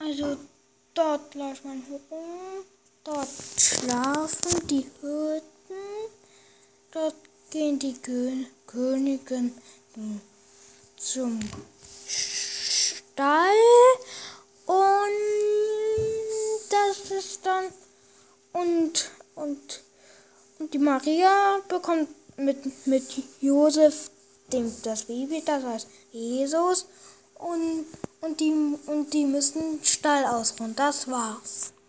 Also dort läuft man rum, dort schlafen die Hirten, dort gehen die Königin zum Stall und das ist dann und die Maria bekommt mit Josef das Baby, das heißt Jesus, und die müssen Stall ausruhen. Das war's.